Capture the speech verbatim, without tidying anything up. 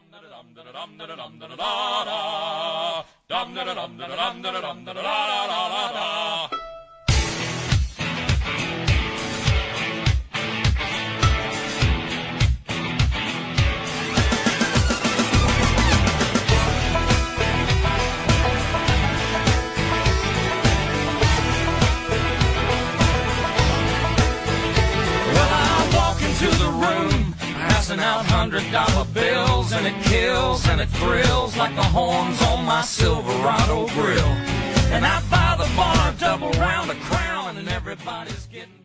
Out hundred dollar bills, and it kills and it thrills like the horns on my Silverado grill. And out by the bar, double round a crown, and everybody's getting